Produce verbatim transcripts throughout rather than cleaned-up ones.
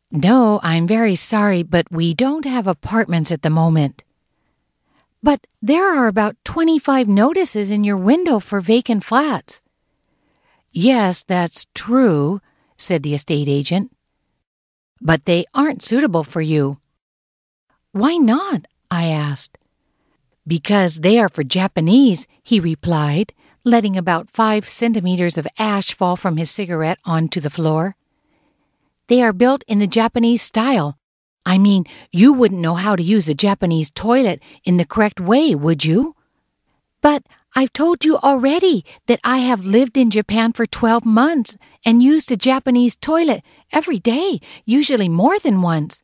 No, I'm very sorry, but we don't have apartments at the moment. But there are about twenty-five notices in your window for vacant flats. Yes, that's true, said the estate agent. But they aren't suitable for you. Why not? I asked. Because they are for Japanese, he replied, letting about five centimeters of ash fall from his cigarette onto the floor. They are built in the Japanese style. I mean, you wouldn't know how to use a Japanese toilet in the correct way, would you? But I've told you already that I have lived in Japan for twelve months and used a Japanese toilet every day, usually more than once.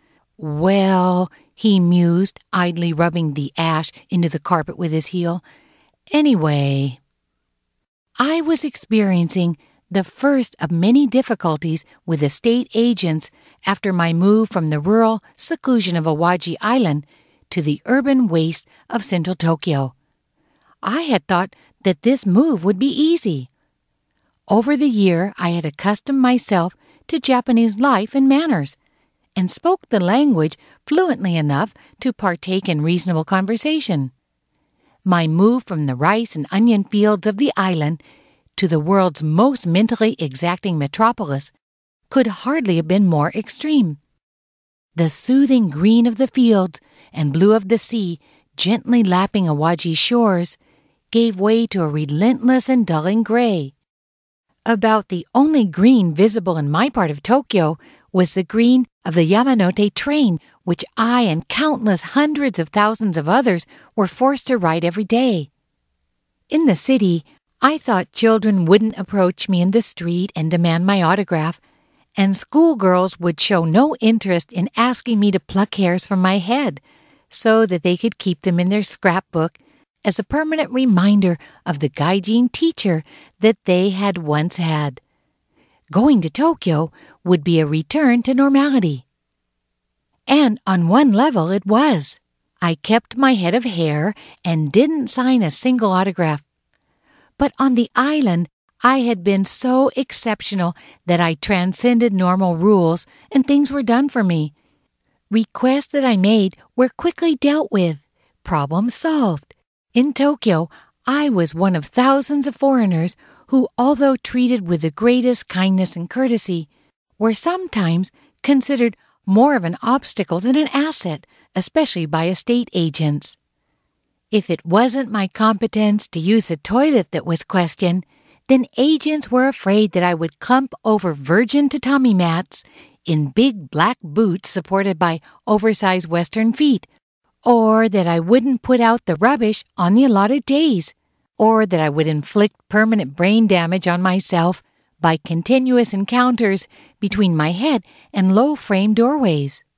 Well, he mused, idly rubbing the ash into the carpet with his heel. Anyway, I was experiencing the first of many difficulties with estate agents after my move from the rural seclusion of Awaji Island to the urban waste of central Tokyo. I had thought that this move would be easy. Over the year, I had accustomed myself to Japanese life and manners, and spoke the language fluently enough to partake in reasonable conversation. My move from the rice and onion fields of the island to the world's most mentally exacting metropolis could hardly have been more extreme. The soothing green of the fields and blue of the sea gently lapping Awaji's shores gave way to a relentless and dulling gray. About the only green visible in my part of Tokyo was the green of the Yamanote train, which I and countless hundreds of thousands of others were forced to ride every day. In the city, I thought children wouldn't approach me in the street and demand my autograph, and schoolgirls would show no interest in asking me to pluck hairs from my head so that they could keep them in their scrapbook as a permanent reminder of the gaijin teacher that they had once had. Going to Tokyo would be a return to normality. And on one level it was. I kept my head of hair and didn't sign a single autograph. But on the island, I had been so exceptional that I transcended normal rules and things were done for me. Requests that I made were quickly dealt with, problems solved. In Tokyo, I was one of thousands of foreigners who, although treated with the greatest kindness and courtesy, were sometimes considered more of an obstacle than an asset, especially by estate agents. If it wasn't my competence to use a toilet that was questioned, then agents were afraid that I would clump over virgin tatami mats in big black boots supported by oversized Western feet, or that I wouldn't put out the rubbish on the allotted days, or that I would inflict permanent brain damage on myself by continuous encounters between my head and low-frame doorways.